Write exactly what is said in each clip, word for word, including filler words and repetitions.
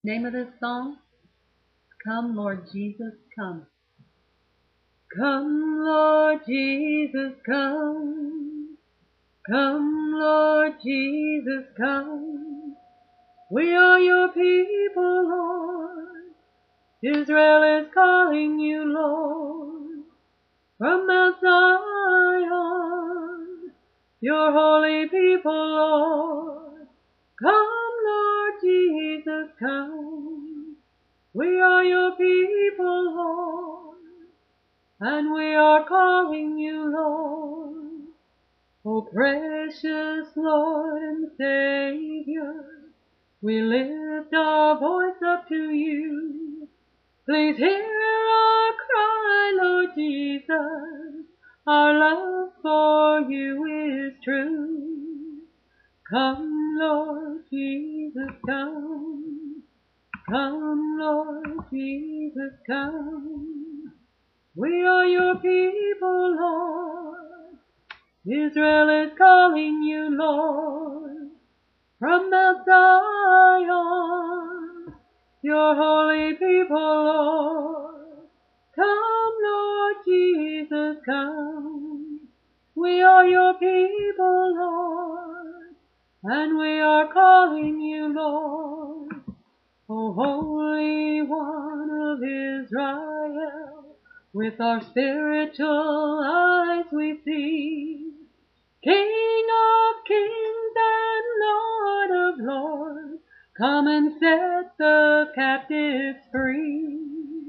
Name of this song, Come Lord Jesus, Come. Come Lord Jesus, come. Come Lord Jesus, come. We are your people, Lord. Israel is calling you, Lord. From Mount Zion, your holy people, Lord. Come Lord Jesus, come. We are your people, Lord, and we are calling you, Lord. O precious Lord and Savior, we lift our voice up to you. Please hear our cry, Lord Jesus. Our love for you is true. Come, Lord Jesus, come. Come, Lord Jesus, come. We are your people, Lord. Israel is calling you, Lord. From Mount Zion, your holy people, Lord. Come, Lord Jesus, come. We are your people, Lord, and we are calling you, Lord. O Holy One of Israel, with our spiritual eyes we see, King of kings and Lord of lords, come and set the captives free.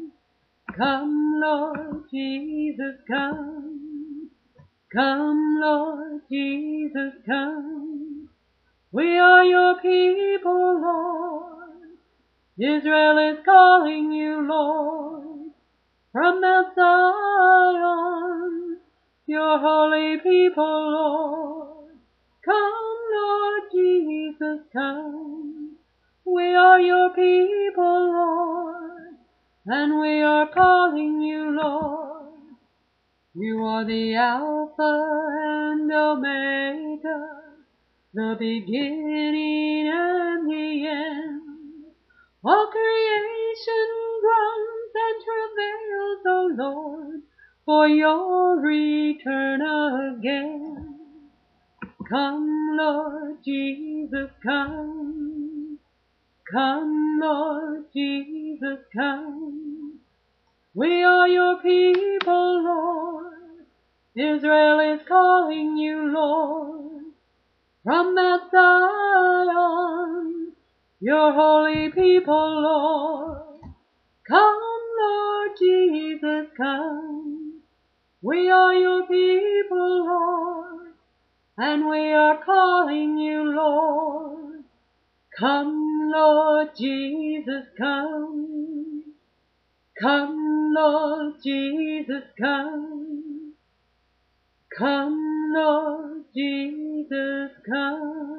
Come, Lord Jesus, come. Come, Lord Jesus, come. We are your people, Lord. Israel is calling you, Lord. From Mount Zion, your holy people, Lord. Come, Lord Jesus, come. We are your people, Lord, and we are calling you, Lord. You are the Alpha and Omega, the beginning and the end. All creation groans and travails, O Lord, for your return again. Come, Lord Jesus, come. Come, Lord Jesus, come. We are your people, Lord. Israel is calling you, Lord. From Mount Zion, your holy people, Lord. Come, Lord Jesus, come. We are your people, Lord, and we are calling you, Lord. Come, Lord Jesus, come. Come, Lord Jesus, come. Come, Lord Jesus, come.